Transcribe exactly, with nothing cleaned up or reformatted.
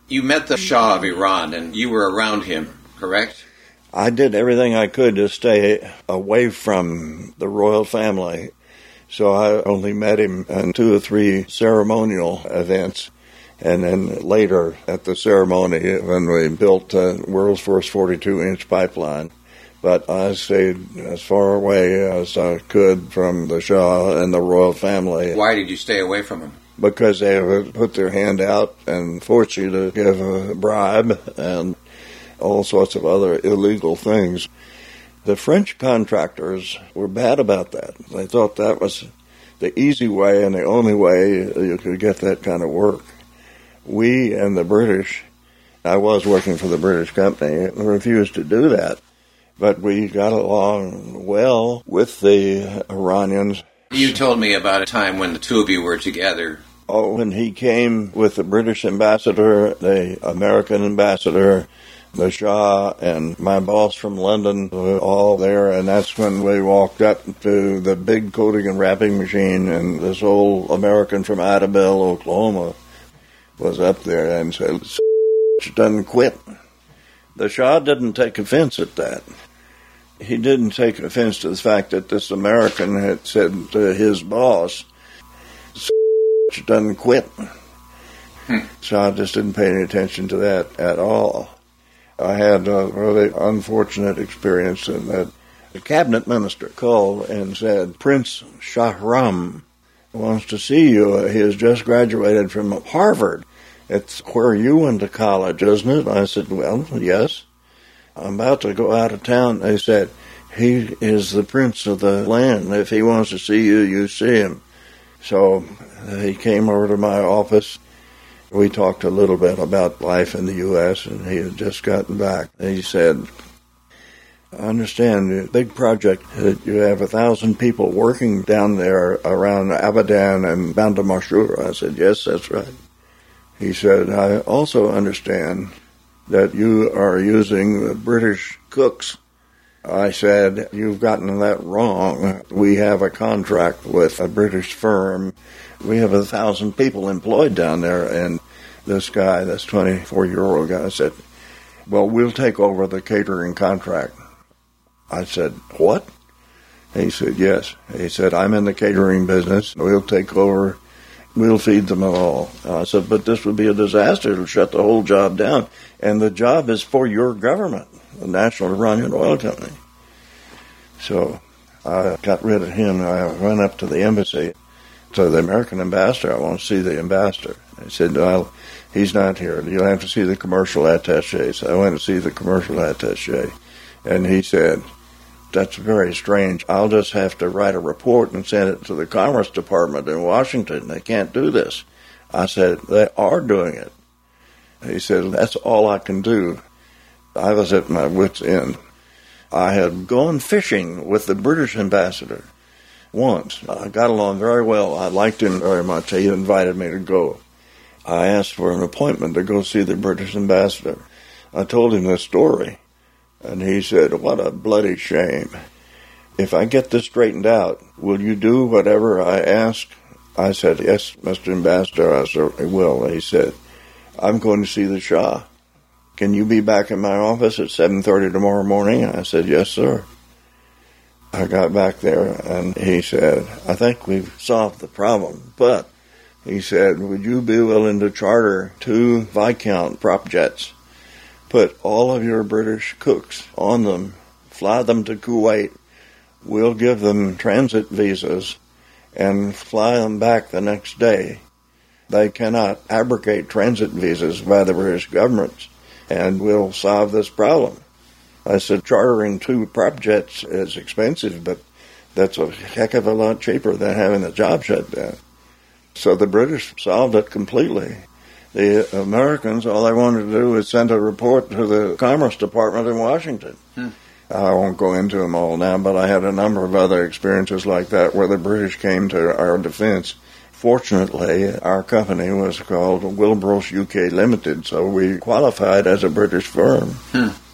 You met the Shah of Iran, and you were around him, correct? I did everything I could to stay away from the royal family, so I only met him in two or three ceremonial events, and then later at the ceremony when we built the world's first forty-two inch pipeline. But I stayed as far away as I could from the Shah and the royal family. Why did you stay away from him? Because they would put their hand out and force you to give a bribe and all sorts of other illegal things. The French contractors were bad about that. They thought that was the easy way and the only way you could get that kind of work. We and the British, I was working for the British company, refused to do that. But we got along well with the Iranians. You told me about a time when the two of you were together. Oh, when he came with the British ambassador, the American ambassador, the Shah, and my boss from London were all there, and that's when we walked up to the big coating and wrapping machine, and this old American from Idabel, Oklahoma, was up there and said, doesn't quit. The Shah didn't take offense at that. He didn't take offense to the fact that this American had said to his boss, doesn't quit. Hmm. Shah just didn't pay any attention to that at all. I had a really unfortunate experience in that the cabinet minister called and said, Prince Shahram wants to see you. He has just graduated from Harvard. It's where you went to college, isn't it? I said, well, yes. I'm about to go out of town. They said, he is the prince of the land. If he wants to see you, you see him. So he came over to my office. We talked a little bit about life in the U S, and he had just gotten back. He said, I understand the big project that you have a thousand people working down there around Abadan and Bandar-Mashur. I said, yes, that's right. He said, I also understand that you are using the British cooks. I said, you've gotten that wrong. We have a contract with a British firm. We have a thousand people employed down there. And this guy, this twenty-four-year-old guy, said, well, we'll take over the catering contract. I said, what? He said, yes. He said, I'm in the catering business. We'll take over. We'll feed them all. I said, but this would be a disaster. It'll shut the whole job down. And the job is for your government, the National Iranian Oil Company. So I got rid of him. I went up to the embassy, to the American ambassador. I want to see the ambassador. He said, well, he's not here. You'll have to see the commercial attaché. So I went to see the commercial attaché. And he said, that's very strange. I'll just have to write a report and send it to the Commerce Department in Washington. They can't do this. I said, they are doing it. He said, that's all I can do. I was at my wit's end. I had gone fishing with the British ambassador once. I got along very well. I liked him very much. He invited me to go. I asked for an appointment to go see the British ambassador. I told him this story. And he said, what a bloody shame. If I get this straightened out, will you do whatever I ask? I said, yes, Mister Ambassador, I certainly will. He said, I'm going to see the Shah. Can you be back in my office at seven thirty tomorrow morning? I said, yes, sir. I got back there, and he said, I think we've solved the problem. But, he said, would you be willing to charter two Viscount prop jets? Put all of your British cooks on them, fly them to Kuwait. We'll give them transit visas and fly them back the next day. They cannot abrogate transit visas by the British government, and we'll solve this problem. I said, chartering two prop jets is expensive, but that's a heck of a lot cheaper than having the job shut down. So the British solved it completely. The Americans, all they wanted to do was send a report to the Commerce Department in Washington. Hmm. I won't go into them all now, but I had a number of other experiences like that where the British came to our defense. Fortunately, our company was called Wilbros U K Limited, so we qualified as a British firm. Hmm.